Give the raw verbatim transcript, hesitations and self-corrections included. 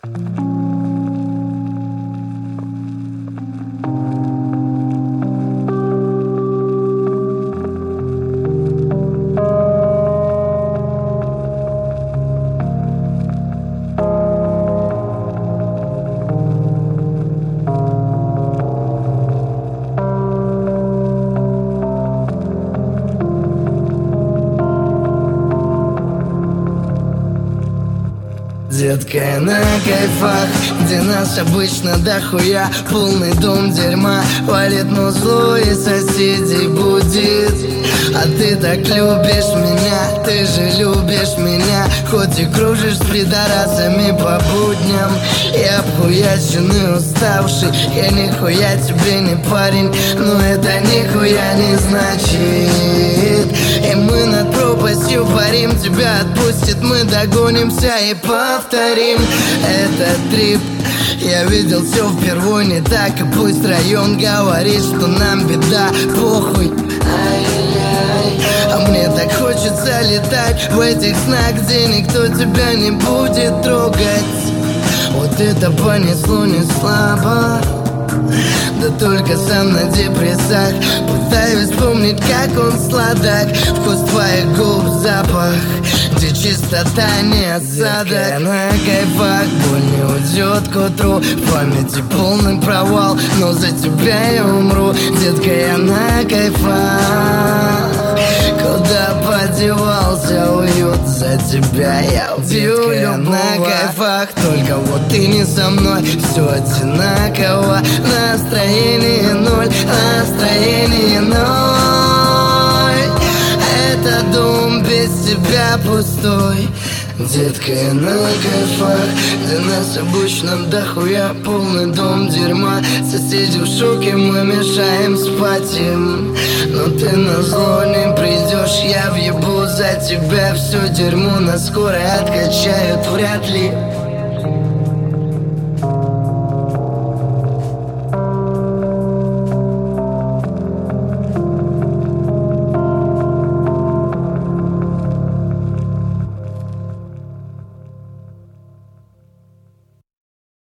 Детка, я на кайфах, где нас обычно дохуя. Полный дом дерьма, валит музло и соседей будет. А ты так любишь меня, ты же любишь меня. Хоть и кружишь с пидорасами по будням. Я обхуяченный, уставший, я нихуя тебе не парень. Но это нихуя не значит. И мы над пропастью парим, тебя отпустит, мы догонимся и повторим этот трип. Я видел все впервые не так, и пусть район говорит, что нам беда, похуй. Ай-яй-яй. А мне так хочется летать в этих снах, где никто тебя не будет трогать. Вот это понесло не слабо, да только сам на депрессах. Пытаюсь вспомнить, как он сладок, вкус твоих губ, запах, где чистота, не осадок. Детка, на кайфах, боль не уйдет к утру, в памяти полный провал, но за тебя я умру. Детка, я на кайфах, куда подевался уют, за тебя я убью. Детка, я на кайфах, только вот ты не со мной, все одинаково. Настроение ноль, настроение ноль. Это дом без тебя пустой. Детка, я на кайфах, где нас обычно дохуя. Полный дом дерьма, соседи в шоке, мы мешаем спать им. Но ты назло не придешь, я въебу за тебя. Все дерьмо на скорой откачают вряд ли.